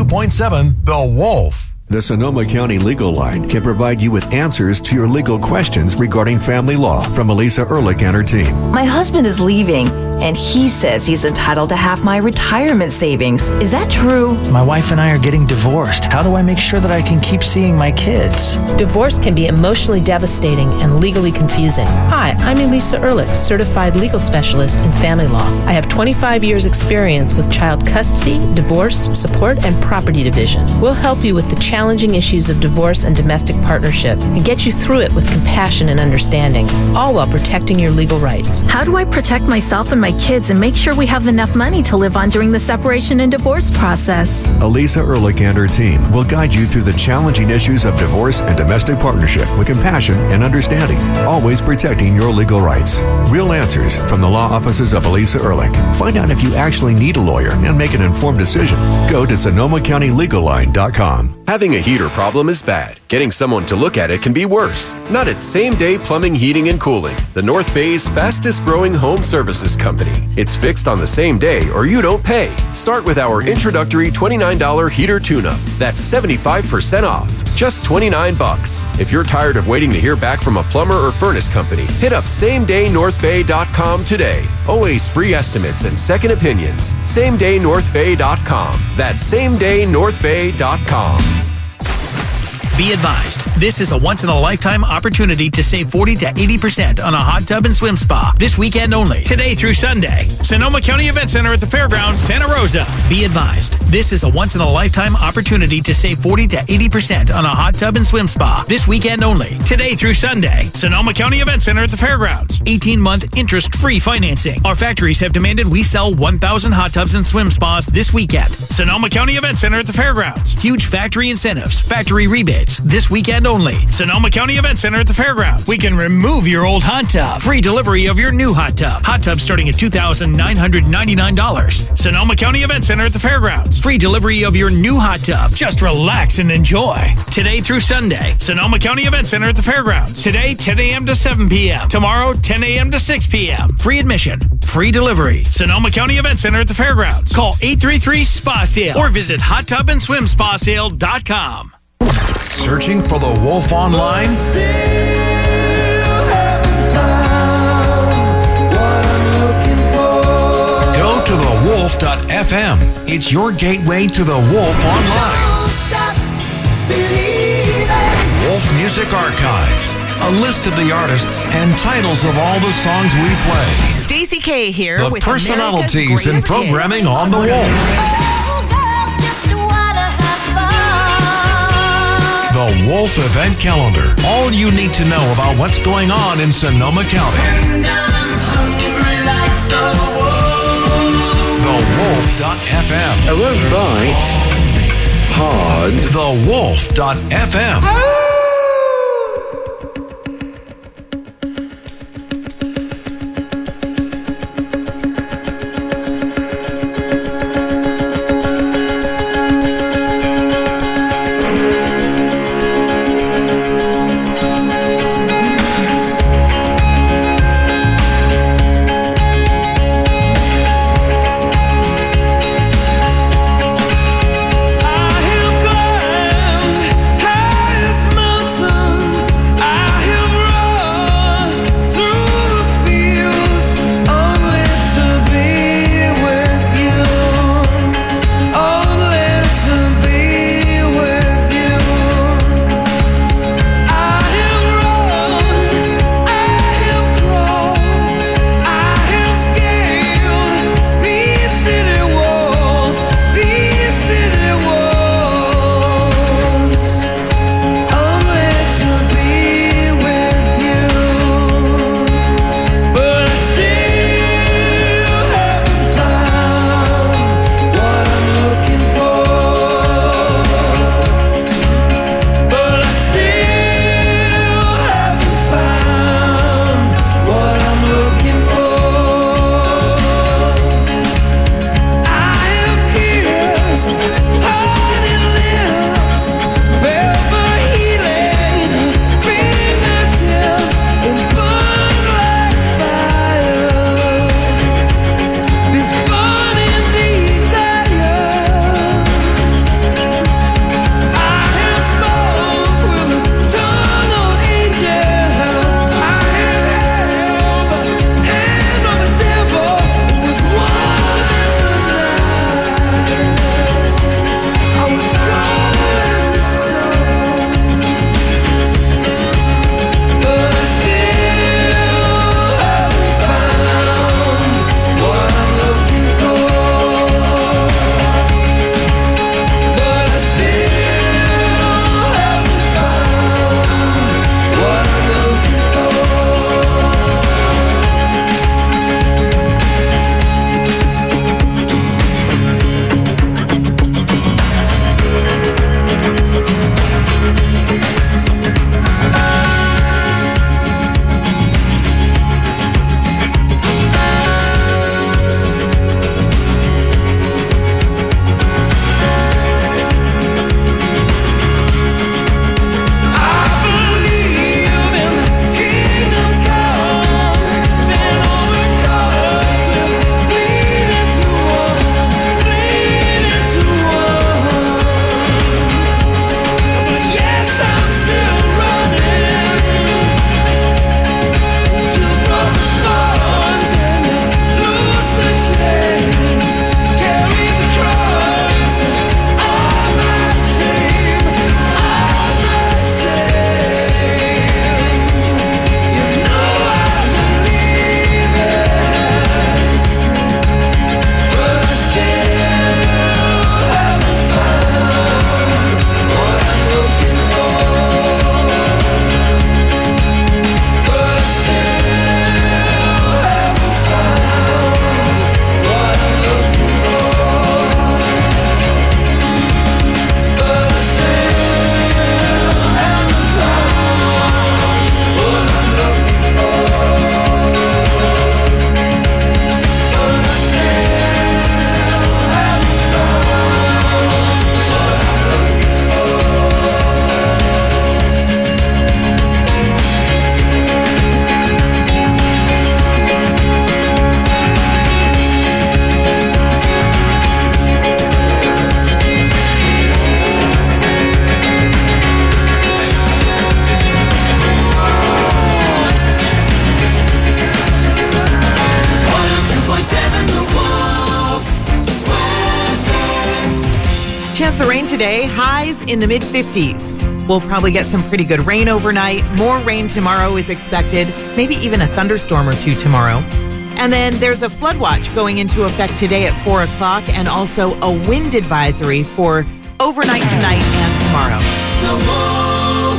102.7 The Wolf. The Sonoma County Legal Line can provide you with answers to your legal questions regarding family law from Elisa Ehrlich and her team. My husband is leaving, and he says he's entitled to half my retirement savings. Is that true? My wife and I are getting divorced. How do I make sure that I can keep seeing my kids? Divorce can be emotionally devastating and legally confusing. Hi, I'm Elisa Ehrlich, certified legal specialist in family law. I have 25 years experience with child custody, divorce, support, and property division. We'll help you with the challenging issues of divorce and domestic partnership and get you through it with compassion and understanding, all while protecting your legal rights. How do I protect myself and my kids and make sure we have enough money to live on during the separation and divorce process? Elisa Ehrlich and her team will guide you through the challenging issues of divorce and domestic partnership with compassion and understanding, always protecting your legal rights. Real answers from the law offices of Elisa Ehrlich. Find out if you actually need a lawyer and make an informed decision. Go to SonomaCountyLegalLine.com. Having a heater problem is bad. Getting someone to look at it can be worse. Not at Same Day Plumbing, Heating, and Cooling, the North Bay's fastest growing home services company. It's fixed on the same day or you don't pay. Start with our introductory $29 heater tune-up. That's 75% off. Just $29. If you're tired of waiting to hear back from a plumber or furnace company, hit up SameDayNorthBay.com today. Always free estimates and second opinions. SameDayNorthBay.com. That's SameDayNorthBay.com. Be advised, this is a once-in-a-lifetime opportunity to save 40 to 80% on a hot tub and swim spa this weekend only, today through Sunday. Sonoma County Event Center at the Fairgrounds, Santa Rosa. Be advised, this is a once-in-a-lifetime opportunity to save 40 to 80% on a hot tub and swim spa this weekend only, today through Sunday. Sonoma County Event Center at the Fairgrounds. 18-month interest-free financing. Our factories have demanded we sell 1,000 hot tubs and swim spas this weekend. Sonoma County Event Center at the Fairgrounds. Huge factory incentives, factory rebates. This weekend only. Sonoma County Event Center at the Fairgrounds. We can remove your old hot tub. Free delivery of your new hot tub. Hot tub starting at $2,999. Sonoma County Event Center at the Fairgrounds. Free delivery of your new hot tub. Just relax and enjoy. Today through Sunday. Sonoma County Event Center at the Fairgrounds. Today, 10 a.m. to 7 p.m. Tomorrow, 10 a.m. to 6 p.m. Free admission. Free delivery. Sonoma County Event Center at the Fairgrounds. Call 833-SPA-SALE or visit hottubandSwimSpaSale.com. Searching for The Wolf online? Go to thewolf.fm. It's your gateway to The Wolf online. Wolf Music Archives. A list of the artists and titles of all the songs we play. Stacey K here the with personalities and programming on The Wolf. The Wolf Event Calendar. All you need to know about what's going on in Sonoma County. TheWolf.fm. I won't bite hard. TheWolf.fm. today, highs in the mid-50s. We'll probably get some pretty good rain overnight. More rain tomorrow is expected, maybe even a thunderstorm or two tomorrow. And then there's a flood watch going into effect today at 4 o'clock and also a wind advisory for overnight tonight and tomorrow. The Wolf.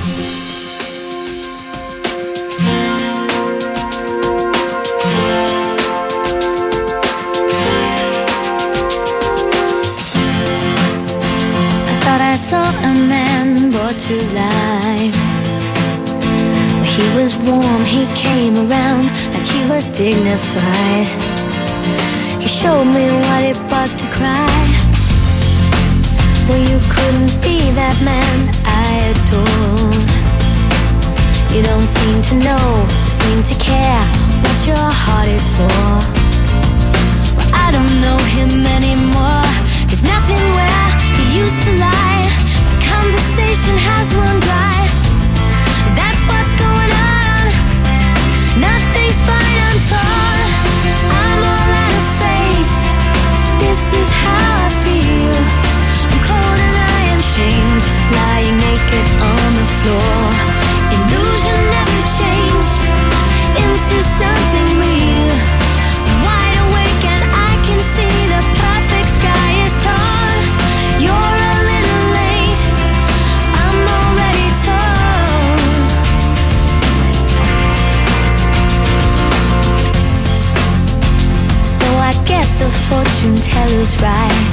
I thought I saw a man brought to life. He was warm, he came around like he was dignified. He showed me what it was to cry. Well, you couldn't be that man I adore. You don't seem to know, seem to care what your heart is for. Well, I don't know him anymore. There's nothing where he used to lie. My conversation has run dry. That's what's going on. Nothing's fine, I'm torn. I'm all out of faith. This is how I feel. I'm cold and I am shamed, lying naked on the floor. Illusion never changed into something real. I'm wide awake and I can see the perfect sky is torn. You're a little late, I'm already torn. So I guess the fortune teller's right.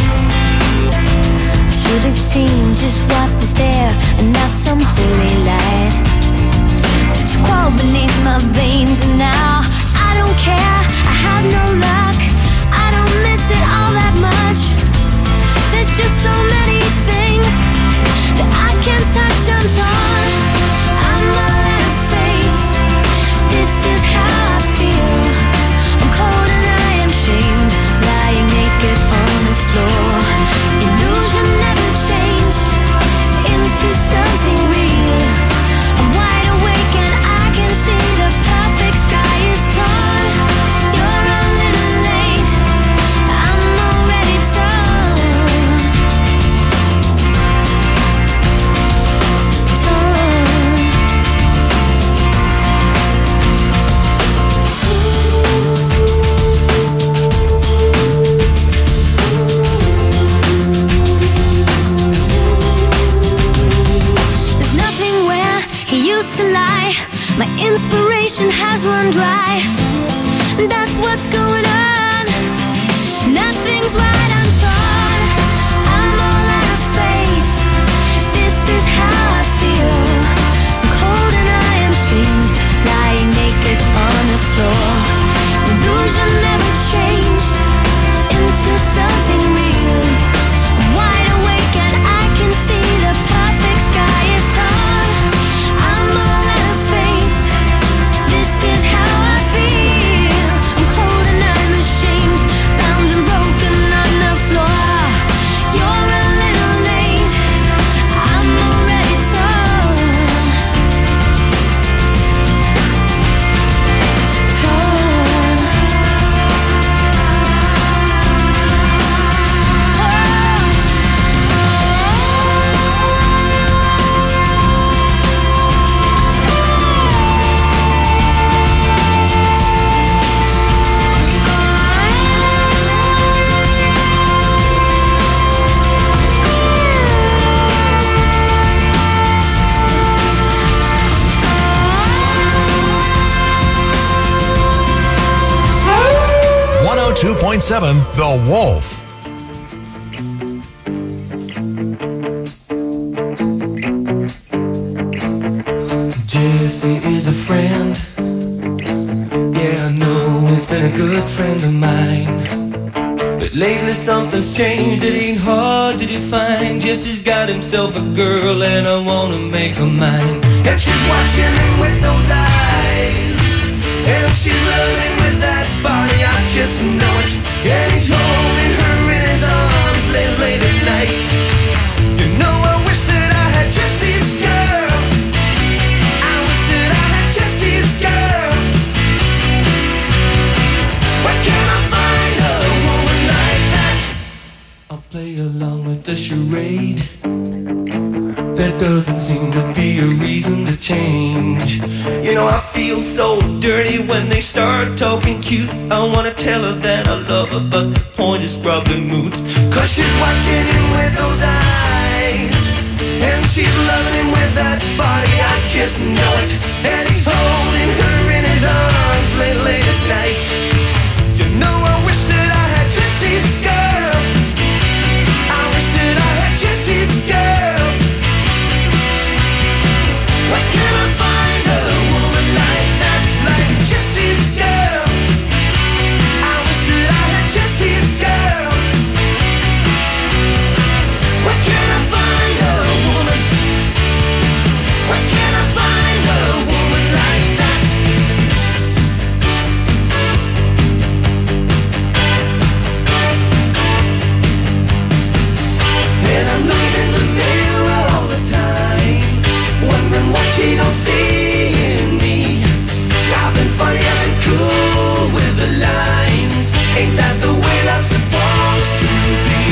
Should have seen just what was there and not some holy light. But you crawled beneath my veins and now I don't care, I have no luck. I don't miss it all that much. There's just so many things that I can't touch, I'm torn. I'm all out of faith. This is how I feel. I'm cold and I am shamed, lying naked on the floor. Illusion never changed into something real. I'm wide awake and I can see the perfect sky is torn. You're a little late, I'm already torn. There's nothing where he used to lie. My inspiration has run dry. That's what's going on. Nothing's right, I'm torn. I'm all out of faith. This is how I feel. I'm cold and I am shamed, lying naked on the floor. Illusion never changed into something real. I'm wide awake and I can see the perfect sky is torn. I'm all out of faith. This is how I feel. I'm cold and I'm ashamed, bound and broken on the floor. You're a little late, I'm already torn. Torn. 102.7 The Wolf. Jesse is a friend. Yeah, I know he's been a good friend of mine. But lately something's changed, it ain't hard to define. Jesse's got himself a girl and I wanna make her mine. And she's watching him with those eyes, and she's loving with that body, I just know it. And he's holding her in his arms late at night. You know I wish that I had Jesse's girl. I wish that I had Jesse's girl. Where can I find a woman like that? I'll play along with the charade. doesn't seem to be a reason to change. You know, I feel so dirty when they start talking cute. I wanna tell her that I love her, but the point is probably moot. Cause she's watching him with those eyes, and she's loving him with that body, I just know it. And he's holding her in his arms late at night. You know, I wish that I had Jesse's girl. I wish that I had Jesse's girl. Where can I find a woman like that, like Jesse's girl? I wish that I had Jesse's girl. Where can I find a woman? Where can I find a woman like that? And I'm looking in the mirror all the time, wondering what she don't see in me. I've been funny, I've been cool with the lines. Ain't that the way love's supposed to be?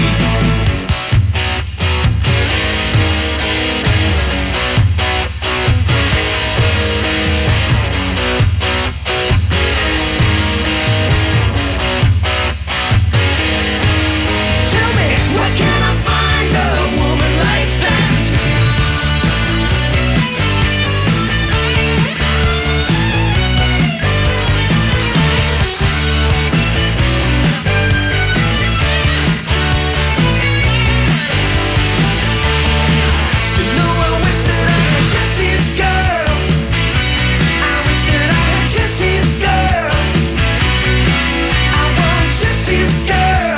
Tell me, where can I find a woman like that? You know, I wish that I had Jesse's girl. I wish that I had Jesse's girl. I want Jesse's girl.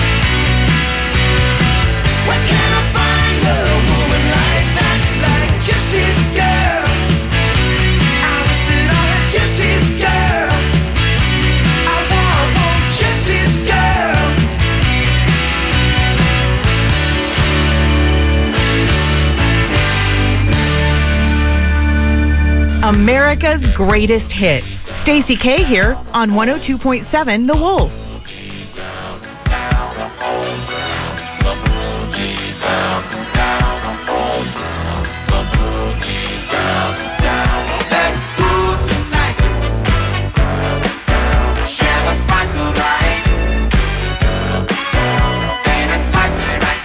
Where can I find a woman like that, like Jesse's girl? I wish that I had Jesse's girl. I want Jesse's girl. America's Greatest Hits. Stacey K here on 102.7 The Wolf. Let's groove tonight. Share the spice of life. And it's like tonight.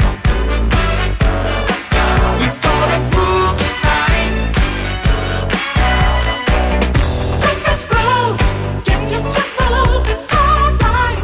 We gonna groove tonight. Let's groove. Get you to move. It's alright.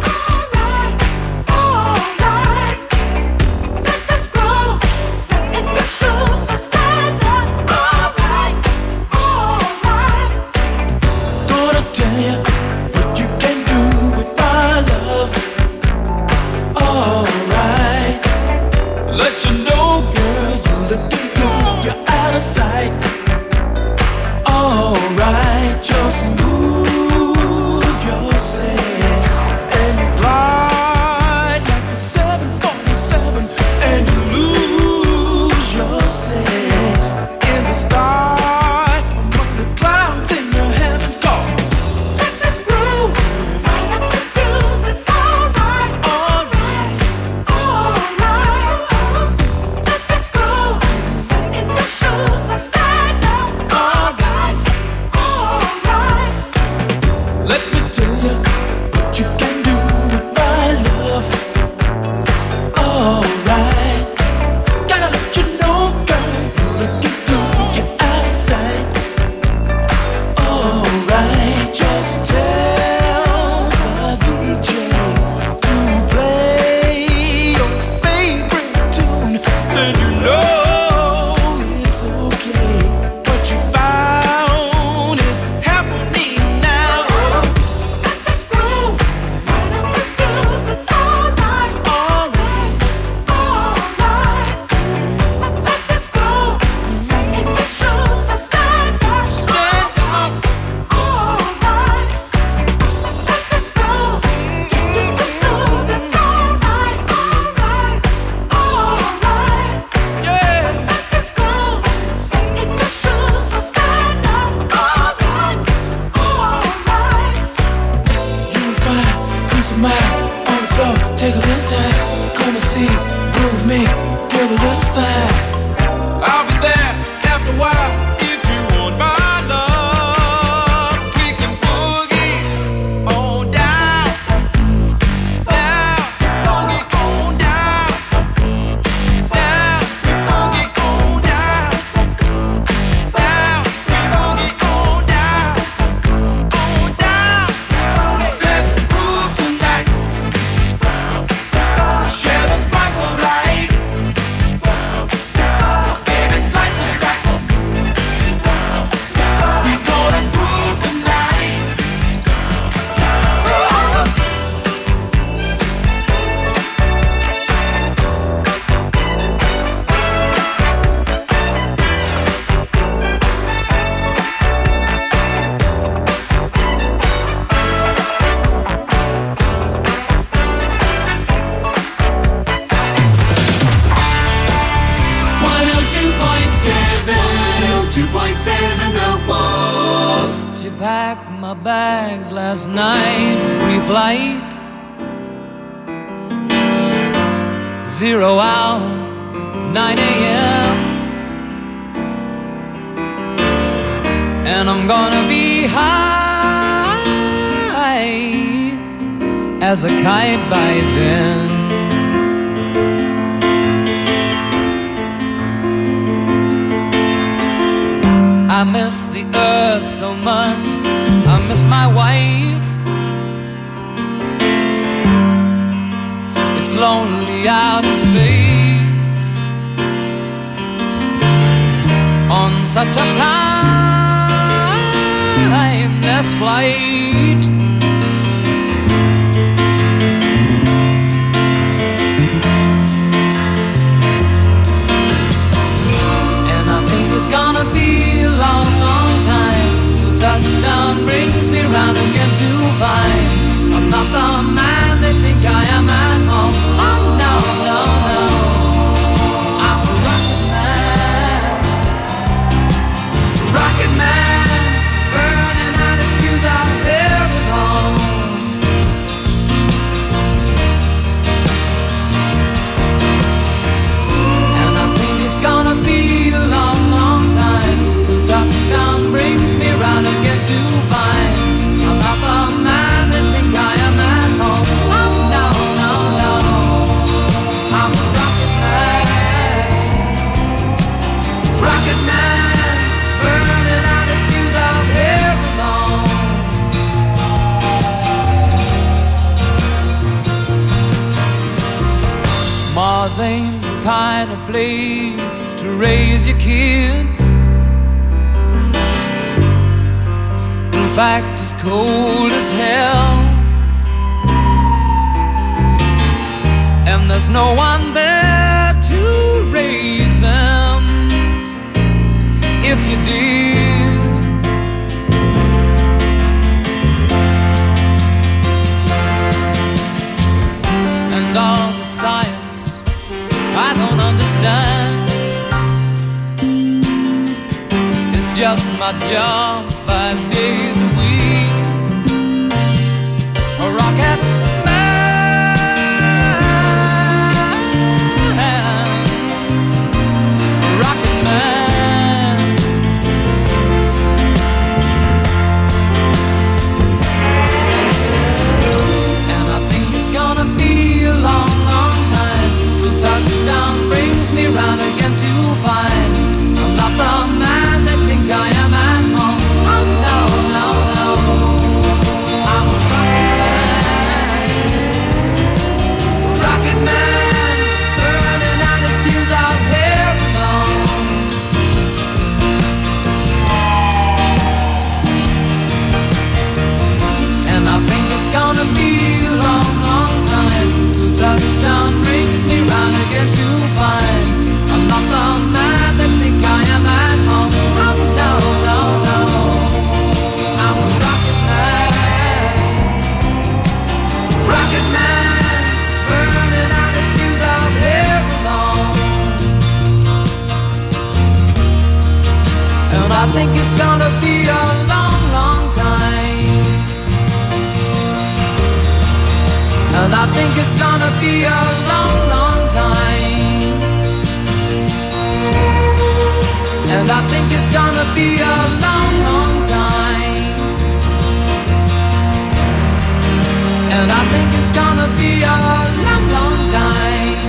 102.7 The Wolf. She packed my bags last night, pre-flight. 0 hour, 9 a.m. And I'm gonna be high as a kite by then. I miss the earth so much, I miss my wife. It's lonely out in space on such a timeless flight. And I think it's gonna be a long, long time till touchdown brings me round again to find I'm not the man they think I am at home. Oh no, no, no, I'm a rocket man. Rocket man, burning out his fuse out there alone. And I think it's gonna be a long, long time till touchdown brings me round again to find I'm not the man they think I am at home. Oh no, no, no, I'm a rocket man, burning out his fuse out here alone. Mars ain't the kind of place to raise your kids. In fact, it's cold as hell, and there's no one there to raise them if you did. And all the science I don't understand, it's just my job 5 days a week. A rocket man, a rocket man. And I think it's gonna be a long, long time till touchdown brings me round again to find I'm not the man they think I am at home. Oh no, no, no, I'm a rocket man, burning out his fuse out here alone. And I think it's gonna be a long, long time till touchdown brings me round again to find I'm not the man they think I am at home. Oh no, no, no, I'm a rocket man, burning out his fuse out here alone. And I think it's gonna be a long, long time. And I think it's gonna be a long, long time. And I think it's gonna be a long, long time. And I think it's gonna be a long, long time.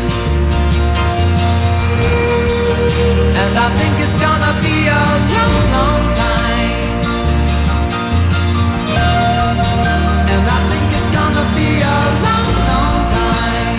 And I think it's gonna be a long, long time. And I think it's gonna be a long, long time.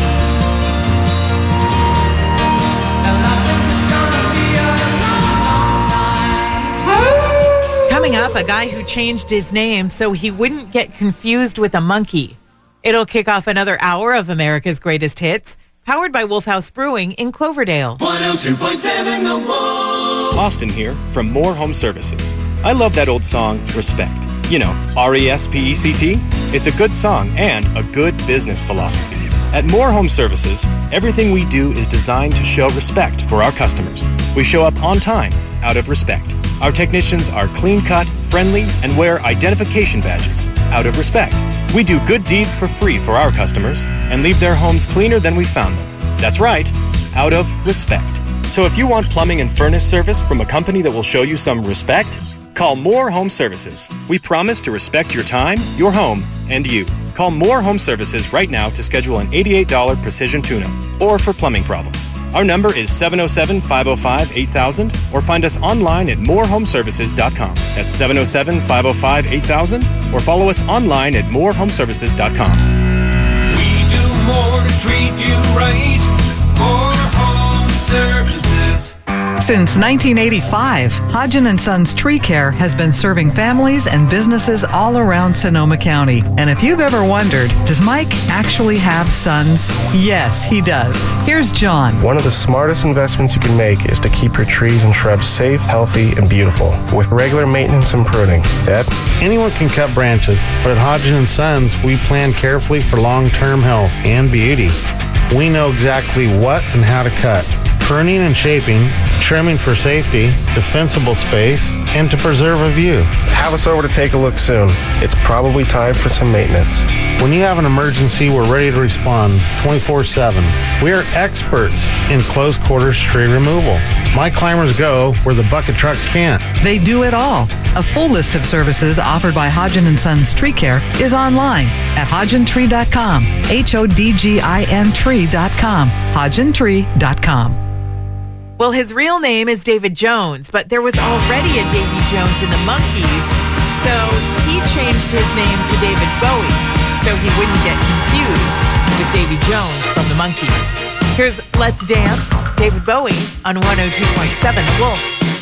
And I think it's gonna be a long, long time. Coming up, a guy who changed his name so he wouldn't get confused with a monkey. It'll kick off another hour of America's Greatest Hits, powered by Wolf House Brewing in Cloverdale. 102.7 The Wolf. Austin here from More Home Services. I love that old song, Respect. You know, RESPECT. It's a good song and a good business philosophy. At Moore Home Services, everything we do is designed to show respect for our customers. We show up on time, out of respect. Our technicians are clean-cut, friendly, and wear identification badges, out of respect. We do good deeds for free for our customers and leave their homes cleaner than we found them. That's right, out of respect. So if you want plumbing and furnace service from a company that will show you some respect, call Moore Home Services. We promise to respect your time, your home, and you. Call Moore Home Services right now to schedule an $88 precision tune-up or for plumbing problems. Our number is 707-505-8000 or find us online at moorehomeservices.com. That's 707-505-8000 or follow us online at moorehomeservices.com. We do more to treat you right. Moore Home Services. Since 1985, Hodgen & Sons Tree Care has been serving families and businesses all around Sonoma County. And if you've ever wondered, does Mike actually have sons? Yes, he does. Here's John. One of the smartest investments you can make is to keep your trees and shrubs safe, healthy, and beautiful with regular maintenance and pruning. Dad? Anyone can cut branches, but at Hodgen & Sons, we plan carefully for long-term health and beauty. We know exactly what and how to cut. Pruning and shaping, trimming for safety, defensible space, and to preserve a view. Have us over to take a look soon. It's probably time for some maintenance. When you have an emergency, we're ready to respond 24/7. We are experts in close quarters tree removal. My climbers go where the bucket trucks can't. They do it all. A full list of services offered by Hodgen & Sons Tree Care is online at hodgentree.com. HODGIN tree.com. hodgentree.com. Well, his real name is David Jones, but there was already a Davy Jones in the Monkees, so he changed his name to David Bowie so he wouldn't get confused with Davy Jones from the Monkees. Here's Let's Dance, David Bowie on 102.7 The Wolf.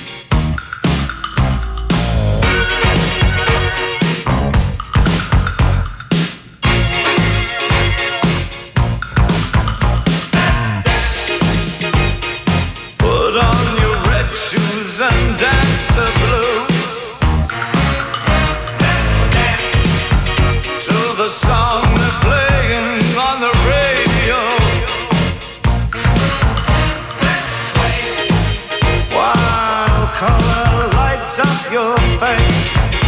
And dance the blues. Dance to the song they're playing on the radio. While color lights up your face.